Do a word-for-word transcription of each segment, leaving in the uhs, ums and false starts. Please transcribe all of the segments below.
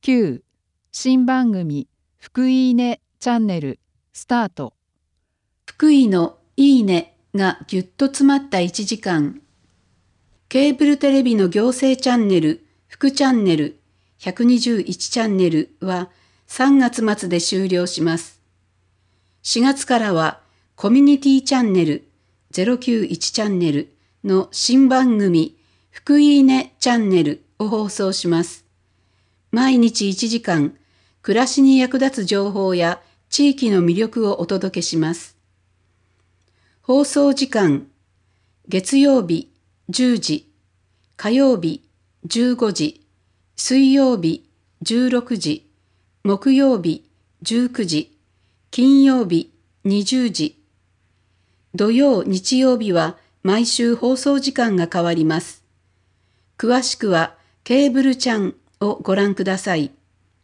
きゅう新番組福井ねチャンネルスタート。 福井のいいねがぎゅっと詰まったいちじかん。ケーブルテレビの行政チャンネル、福チャンネル、ひゃくにじゅういちチャンネルはさんがつ末で終了します。しがつからはコミュニティチャンネル、ゼロきゅういちチャンネルの新番組福井ねチャンネルを放送します。毎日いちじかん、暮らしに役立つ情報や地域の魅力をお届けします。放送時間、月曜日じゅうじ、火曜日じゅうごじ、水曜日じゅうろくじ、木曜日じゅうくじ、金曜日にじゅうじ。土曜、日曜日は毎週放送時間が変わります。詳しくはケーブルチャンをご覧ください。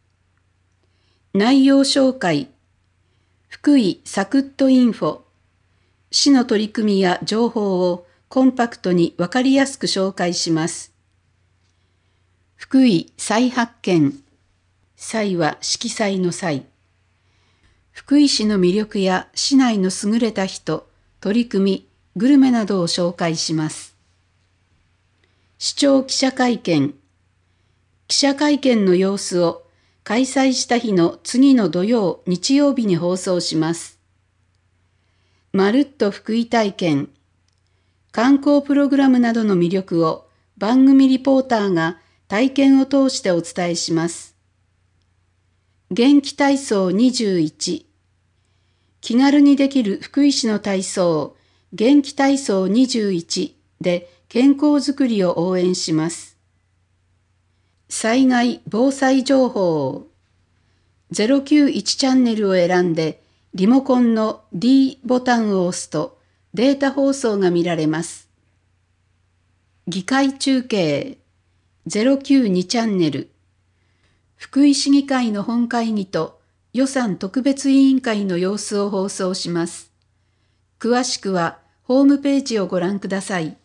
内容紹介。福井サクッとインフォ。市の取り組みや情報をコンパクトにわかりやすく紹介します。福井再発見。再は色彩の再。福井市の魅力や市内の優れた人、取り組み、グルメなどを紹介します。市長記者会見。記者会見の様子を開催した日の次の土曜、日曜日に放送します。まるっと福井体験。観光プログラムなどの魅力を番組リポーターが体験を通してお伝えします。元気体操にじゅういち。気軽にできる福井市の体操、元気体操にじゅういちで健康づくりを応援します。災害・防災情報。ゼロきゅういちチャンネルを選んでリモコンの D ボタンを押すとデータ放送が見られます。議会中継。ゼロきゅうにチャンネル。福井市議会の本会議と予算特別委員会の様子を放送します。詳しくはホームページをご覧ください。